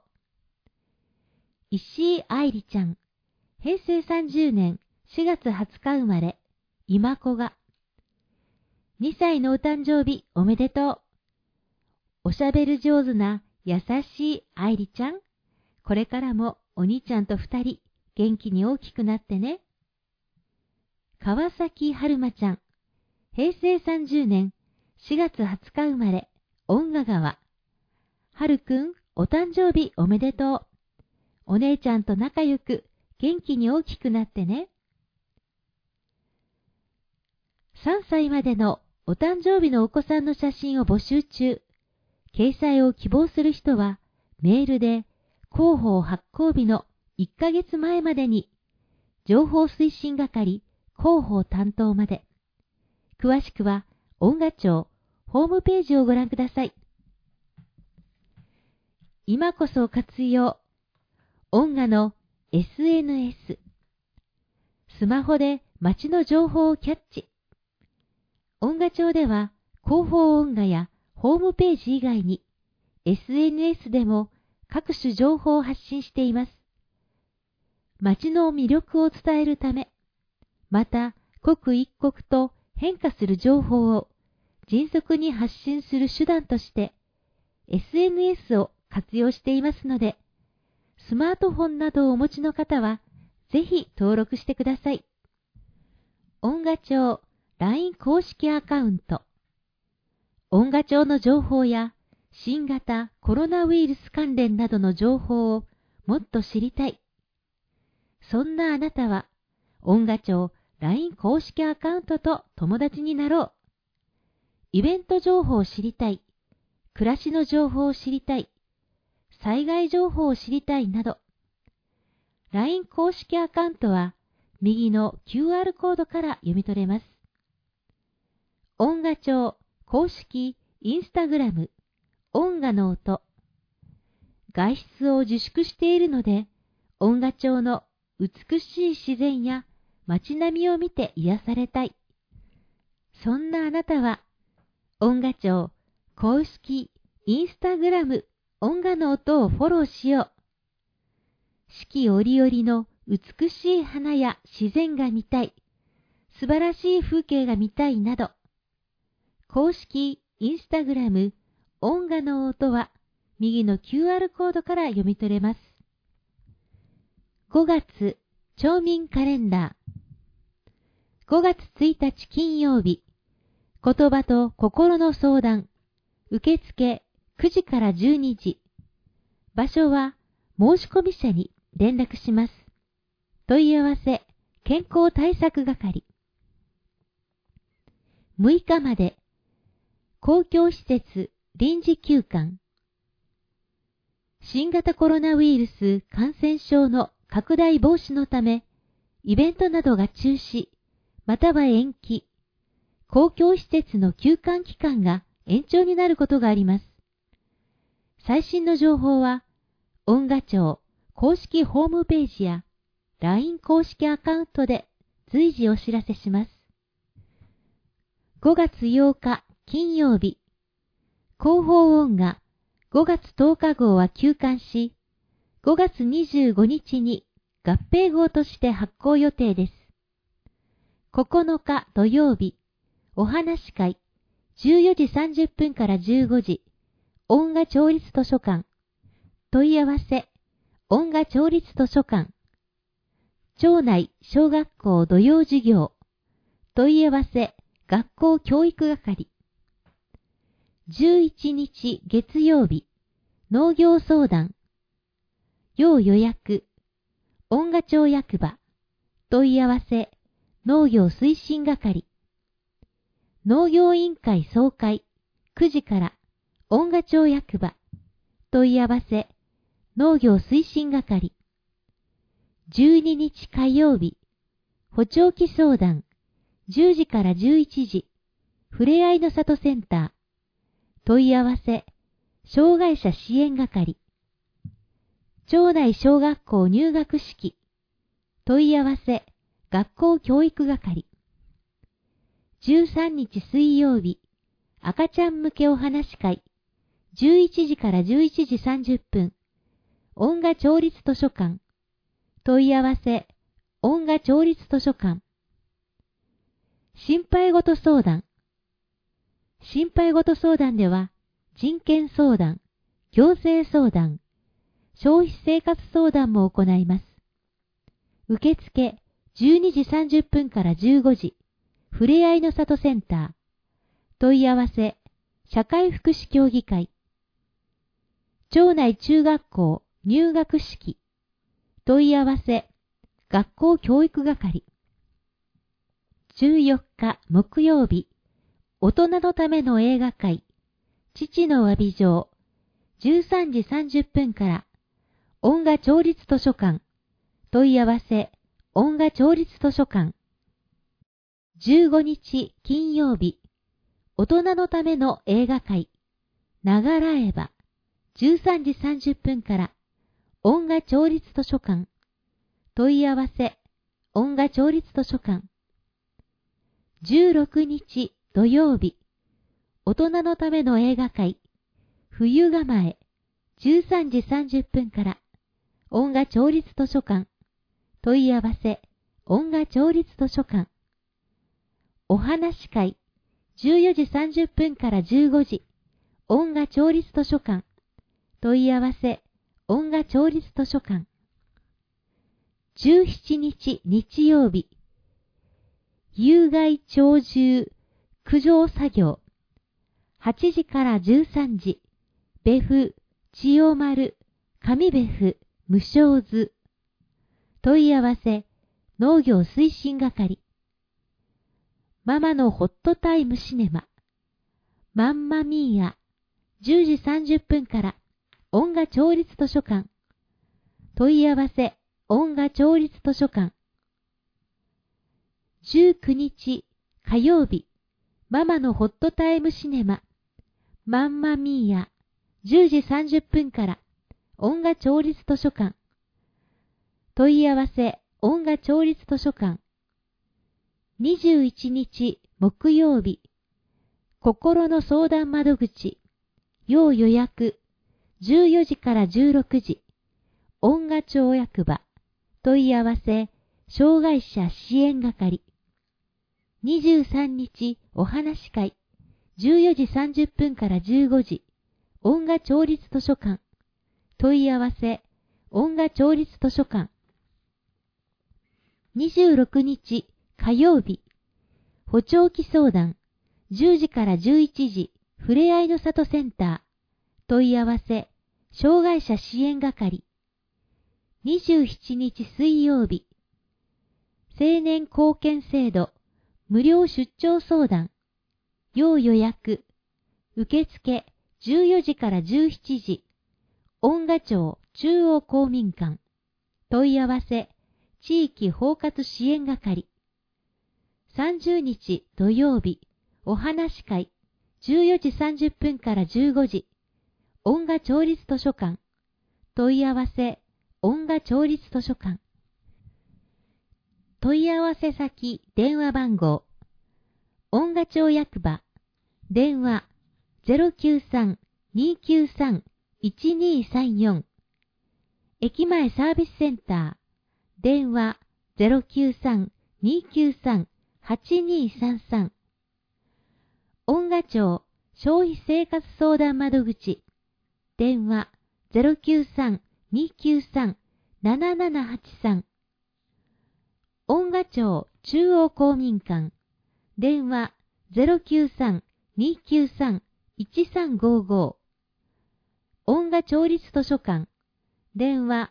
石井愛理ちゃん。平成30年4月20日生まれ、今子が。2歳のお誕生日おめでとう。おしゃべり上手な優しい愛理ちゃん。これからもお兄ちゃんと2人元気に大きくなってね。川崎春馬ちゃん。平成30年4月20日生まれ、恩賀川。はるくん、お誕生日おめでとう。お姉ちゃんと仲良く元気に大きくなってね。3歳までのお誕生日のお子さんの写真を募集中。掲載を希望する人は、メールで広報発行日の1ヶ月前までに、情報推進係広報担当まで。詳しくは、音楽庁ホームページをご覧ください。今こそ活用。音楽の SNS。スマホで街の情報をキャッチ。音楽庁では、広報音楽やホームページ以外に、SNS でも各種情報を発信しています。街の魅力を伝えるため、また刻一刻と変化する情報を迅速に発信する手段として、SNS を活用していますので、スマートフォンなどをお持ちの方は、ぜひ登録してください。音楽庁 LINE 公式アカウント。音楽庁の情報や新型コロナウイルス関連などの情報をもっと知りたい。そんなあなたは、音楽庁 LINE 公式アカウントと友達になろう。イベント情報を知りたい。暮らしの情報を知りたい。災害情報を知りたいなど。LINE 公式アカウントは、右の QR コードから読み取れます。音楽庁公式インスタグラム、音楽の音。外出を自粛しているので、音楽庁の美しい自然や街並みを見て癒されたい。そんなあなたは、音楽庁公式インスタグラム、音楽の音をフォローしよう。四季折々の美しい花や自然が見たい。素晴らしい風景が見たいなど。公式インスタグラム、音楽の音は、右の QR コードから読み取れます。5月、町民カレンダー。5月1日金曜日、言葉と心の相談。受付9時から12時。場所は申込者に連絡します。問い合わせ、健康対策係。6日まで、公共施設臨時休館。新型コロナウイルス感染症の拡大防止のため、イベントなどが中止、または延期、公共施設の休館期間が延長になることがあります。最新の情報は、音楽庁公式ホームページや LINE 公式アカウントで随時お知らせします。5月8日金曜日、広報音楽5月10日号は休刊し、5月25日に合併号として発行予定です。9日土曜日、お話会14時30分から15時、音楽町立図書館。問い合わせ、音楽町立図書館。町内小学校土曜授業。問い合わせ、学校教育係。11日月曜日、農業相談。要予約、音楽町役場。問い合わせ、農業推進係。農業委員会総会、9時から、音楽町役場。問い合わせ、農業推進係。12日火曜日、補聴器相談。10時から11時、ふれあいの里センター。問い合わせ、障害者支援係。町内小学校入学式。問い合わせ、学校教育係。13日水曜日、赤ちゃん向けお話会。11時から11時30分。音楽町立図書館。問い合わせ、音楽町立図書館。心配事相談。心配事相談では、人権相談、行政相談、消費生活相談も行います。受付12時30分から15時、ふれあいの里センター。問い合わせ、社会福祉協議会。町内中学校入学式。問い合わせ、 学校教育係。14日木曜日、大人のための映画会、父の詫び状、13時30分から、音楽町立図書館、問い合わせ、音楽町立図書館。15日金曜日、大人のための映画会、ながらえば、13時30分から、音楽町立図書館、問い合わせ、音楽町立図書館。16日土曜日、大人のための映画会、冬構え、13時30分から、音楽町立図書館、問い合わせ、音楽町立図書館。お話会、14時30分から15時、音楽町立図書館、問い合わせ、音楽町立図書館。17日日曜日、有害鳥獣駆除作業、8時から13時、別府、千代丸、上別府、無償図。問い合わせ、農業推進係。ママのホットタイムシネマ。マンマミーア。10時30分から、音楽町立図書館。問い合わせ、音楽町立図書館。19日火曜日、ママのホットタイムシネマ。マンマミーア。10時30分から、音楽町立図書館。問い合わせ、音楽町立図書館。21日木曜日、心の相談窓口、要予約、14時から16時、音楽町役場、問い合わせ、障害者支援係。23日お話会、14時30分から15時、音楽町立図書館、問い合わせ、音楽町立図書館。26日火曜日、補聴器相談、10時から11時、ふれあいの里センター、問い合わせ、障害者支援係。27日水曜日、青年貢献制度、無料出張相談、要予約、受付14時から17時、音楽町中央公民館、問い合わせ、地域包括支援係。30日土曜日、お話会、14時30分から15時、音楽町立図書館、問い合わせ、音楽町立図書館。問い合わせ先、電話番号、音楽町役場、電話 093-293-1234、駅前サービスセンター、電話 093-293-8233、音楽町消費生活相談窓口、電話 093-293-7783、音楽町中央公民館、電話 093-293-1355、音楽町立図書館、電話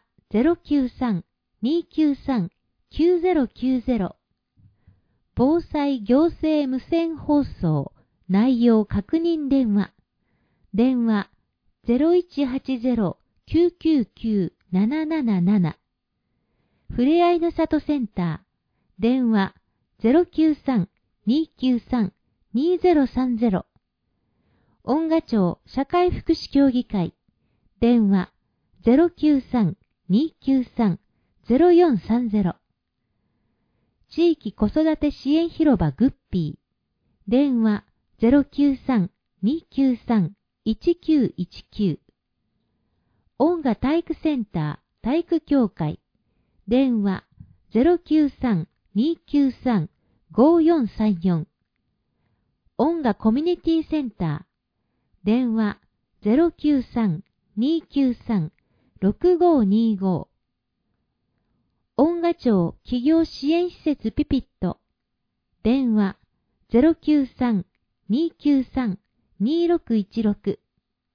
093-293-9090、防災行政無線放送内容確認電話、電話 0180-999-777、ふれあいの里センター、電話 093-293-2030、音楽町社会福祉協議会、電話 093-293-0430、地域子育て支援広場グッピー、電話 093-293-1919、音楽体育センター体育協会、電話 093-293-5434、音楽コミュニティセンター、電話 093-293-6525、音楽町企業支援施設ピピット、電話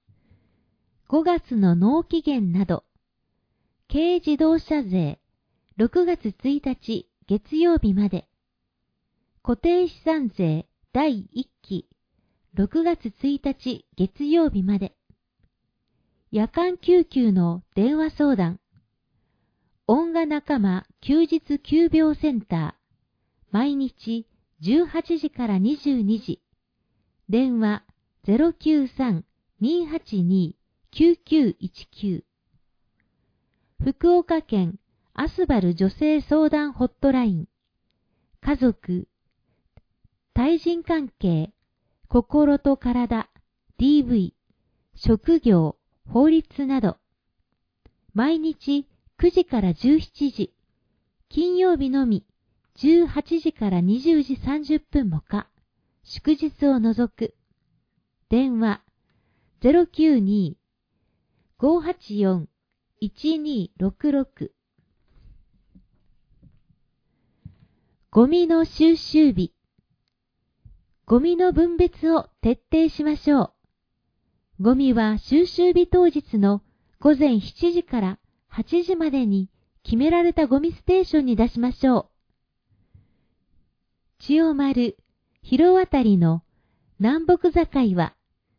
093-293-2616、5月の納期限など、軽自動車税 6月1日月曜日まで。固定資産税第1期6月1日月曜日まで。夜間救急の電話相談。音楽仲間休日急病センター。毎日18時から22時。電話 093-282-9919。福岡県アスバル女性相談ホットライン。家族、対人関係、心と体、DV、職業、法律など。毎日9時から17時。金曜日のみ18時から20時30分も可。祝日を除く。電話 092-584-1266。ゴミの収集日。ゴミの分別を徹底しましょう。ゴミは収集日当日の午前7時から8時までに決められたゴミステーションに出しましょう。千代丸、広渡りの南北境は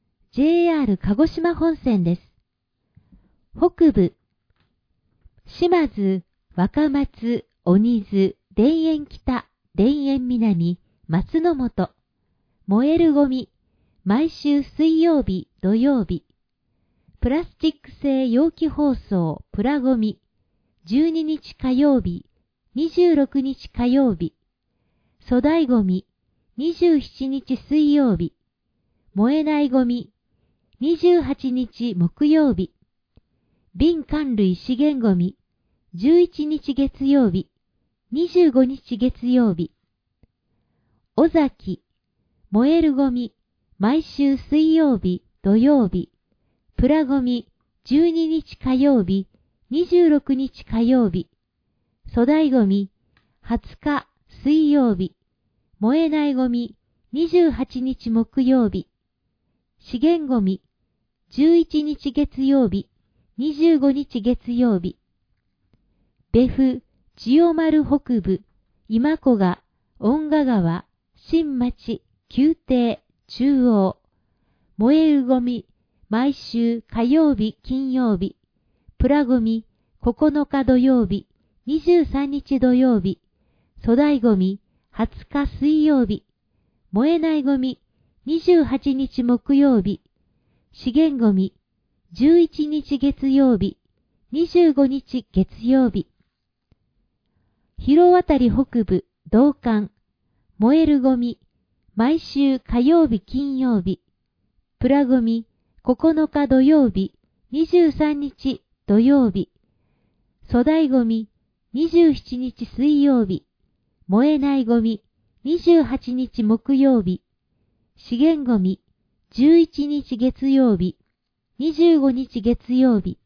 JR 鹿児島本線です。北部、島津、若松、鬼津、田園北、田園南、松の本、燃えるゴミ、毎週水曜日、土曜日。プラスチック製容器包装、プラゴミ、12日火曜日、26日火曜日。粗大ゴミ、27日水曜日。燃えないゴミ、28日木曜日。瓶缶類資源ゴミ、11日月曜日。25日月曜日。尾崎、燃えるゴミ、毎週水曜日、土曜日。プラゴミ、12日火曜日、26日火曜日。粗大ゴミ、20日水曜日。燃えないゴミ、28日木曜日。資源ゴミ、11日月曜日、25日月曜日。別府、千代丸北部、今古賀、恩賀川、新町、宮廷、中央。燃えるゴミ、毎週火曜日、金曜日。プラゴミ、9日土曜日、23日土曜日。粗大ゴミ、20日水曜日。燃えないゴミ、28日木曜日。資源ゴミ、11日月曜日、25日月曜日。広渡り北部、道館。燃えるゴミ、毎週火曜日金曜日。プラゴミ、9日土曜日、23日土曜日。粗大ゴミ、27日水曜日。燃えないゴミ、28日木曜日。資源ゴミ、11日月曜日、25日月曜日。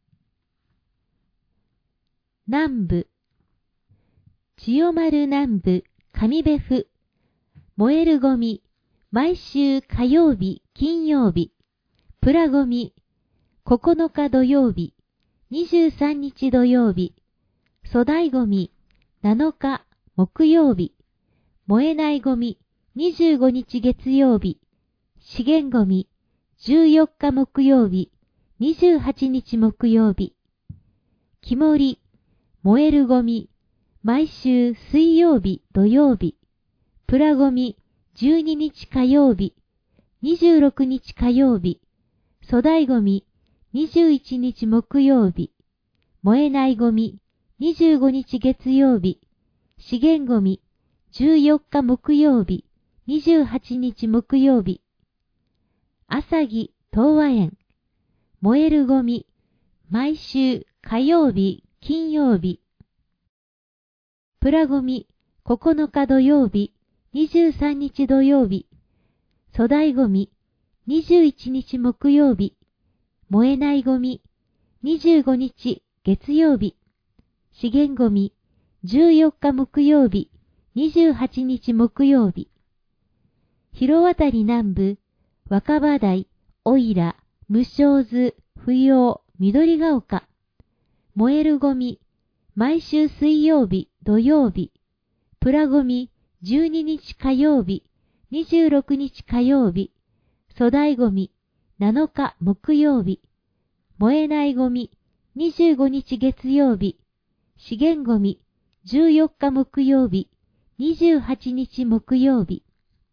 南部。千代丸南部、上別府。燃えるゴミ、毎週火曜日、金曜日。プラゴミ、9日土曜日、23日土曜日。粗大ゴミ、7日木曜日。燃えないゴミ、25日月曜日。資源ゴミ、14日木曜日、28日木曜日。木森、燃えるゴミ、毎週水曜日、土曜日。プラゴミ、12日火曜日、26日火曜日。粗大ゴミ、21日木曜日。燃えないゴミ、25日月曜日。資源ゴミ、14日木曜日、28日木曜日。朝木東和園。燃えるゴミ、毎週火曜日、金曜日。プラゴミ、9日土曜日、23日土曜日。粗大ゴミ、21日木曜日。燃えないゴミ、25日月曜日。資源ゴミ、14日木曜日、28日木曜日。広渡り南部、若葉台、おいら、無償図、不要、緑が丘。燃えるゴミ、 毎週水曜日、土曜日、プラゴミ12日火曜日、26日火曜日、粗大ゴミ7日木曜日、燃えないゴミ25日月曜日、資源ゴミ14日木曜日、28日木曜日。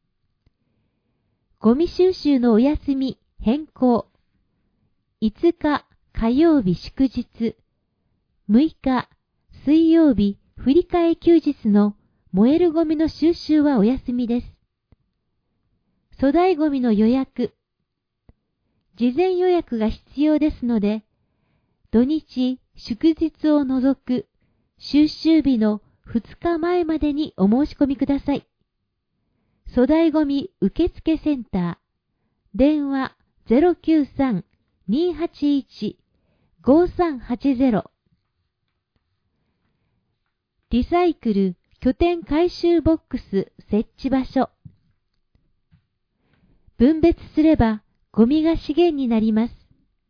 ゴミ収集のお休み変更。5日火曜日祝日、6日水曜日振り替え休日の燃えるゴミの収集はお休みです。粗大ゴミの予約。事前予約が必要ですので、土日、祝日を除く収集日の2日前までにお申し込みください。粗大ゴミ受付センター。電話 093-281-5380。リサイクル拠点回収ボックス設置場所。分別すればゴミが資源になります。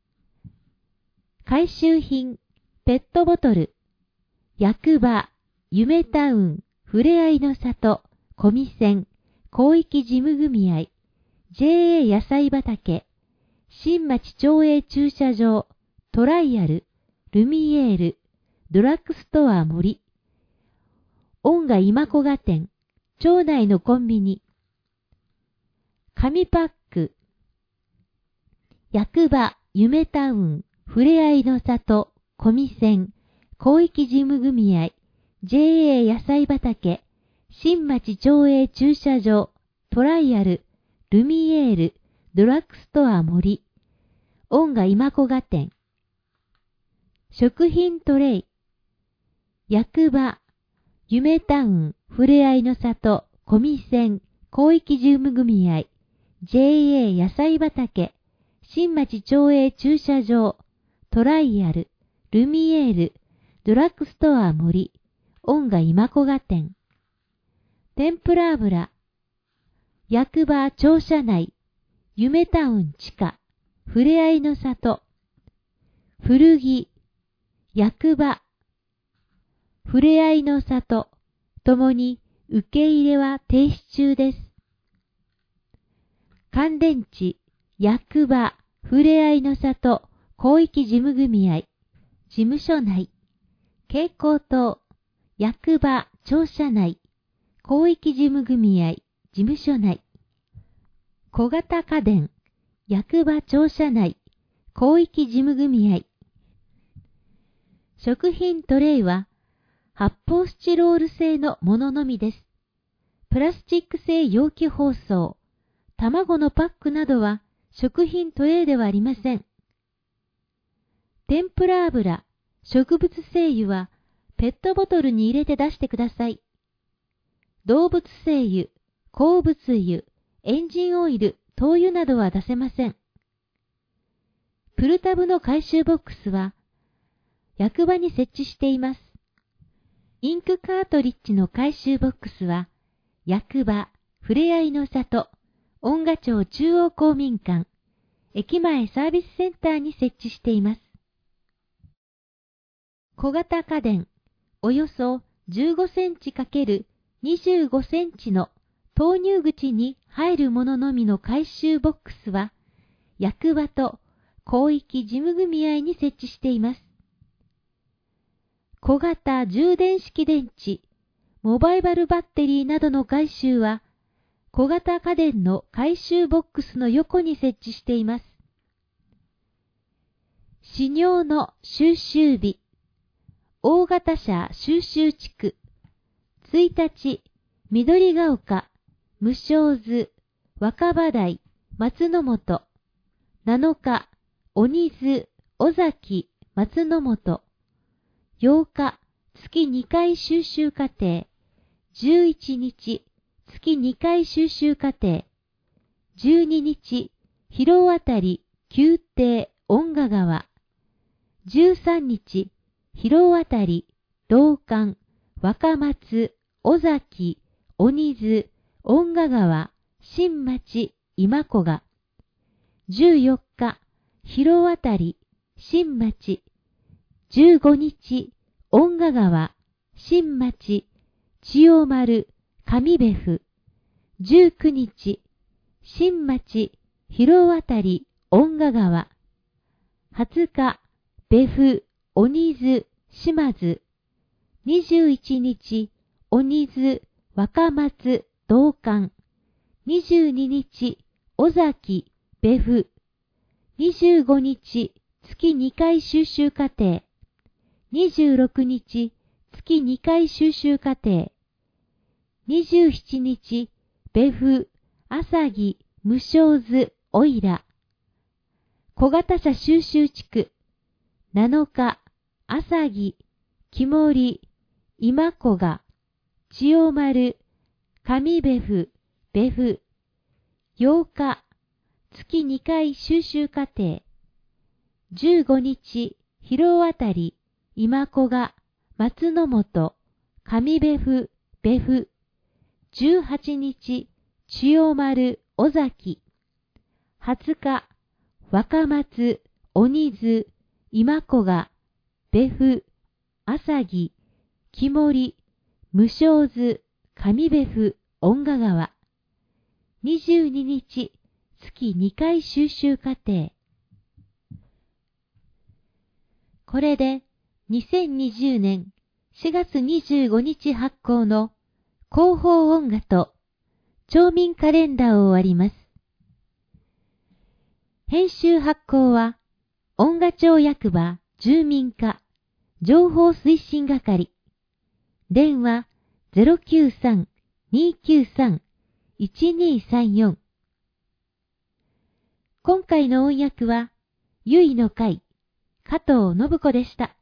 回収品、ペットボトル、役場、夢タウン、ふれあいの里、コミセン、広域事務組合、JA 野菜畑、新町町営駐車場、トライアル、ルミエール、ドラッグストア森、音楽今古賀店、町内のコンビニ、紙パック、役場、夢タウン、ふれあいの里、コミセン、広域事務組合、JA 野菜畑、新町町営駐車場、トライアル、ルミエール、ドラッグストア森、音楽今古賀店、食品トレイ、役場、夢タウン、ふれあいの里、コミセン、広域事務組合、JA 野菜畑、新町町営駐車場、トライアル、ルミエール、ドラッグストア森、音楽今古賀店、天ぷら油、役場庁舎内、夢タウン地下、ふれあいの里、古着、役場、ふれあいの里、ともに受け入れは停止中です。乾電池、役場、ふれあいの里、広域事務組合、事務所内、蛍光灯、役場、庁舎内、広域事務組合、事務所内、小型家電、役場庁舎内、広域事務組合。食品トレイは発泡スチロール製のもののみです。プラスチック製容器包装、卵のパックなどは食品トレイではありません。天ぷら油、植物精油はペットボトルに入れて出してください。動物精油、鉱物油、エンジンオイル、灯油などは出せません。プルタブの回収ボックスは役場に設置しています。インクカートリッジの回収ボックスは役場、ふれあいの里、音楽町中央公民館、駅前サービスセンターに設置しています。小型家電、およそ15センチ×25センチの投入口に入るもののみの回収ボックスは、役場と広域事務組合に設置しています。小型充電式電池、モバイバルバッテリーなどの回収は、小型家電の回収ボックスの横に設置しています。飼料の収集日、大型車収集地区、1日、緑が丘、無償図、若葉台、松の本、7日、鬼津、尾崎、松の本、8日、月2回収集過程、11日、月2回収集過程、12日、広尾あたり、宮廷、恩賀川、13日、広尾あたり、道館、若松、尾崎、鬼津、恩賀川、新町、今古賀、14日、広尾あたり、新町、15日、 遠賀川、新町、千代丸、上部府、19日、新町、広渡り、遠賀川、20日、部府、鬼津、島津、21日、鬼津、若松、道館、22日、尾崎、部府、25日、月2回収集課程、26日、月2回収集課程、27日、部府、朝木、無償図、おいら、小型車収集地区、7日、朝木、木森、今古賀、千代丸、上部府、部府、8日、月2回収集課程、15日、広渡り、今古賀、松の本、上部府、部府、18日、千代丸、尾崎、20日、若松、鬼津、今古賀、部府、朝木、木森、無償図、上部府、遠賀川、22日、月2回収集課程。これで、2020年4月25日発行の広報音画と町民カレンダーを終わります。編集発行は、音画町役場住民課情報推進係。電話093-293-1234。今回の音訳は、ゆいの会、加藤信子でした。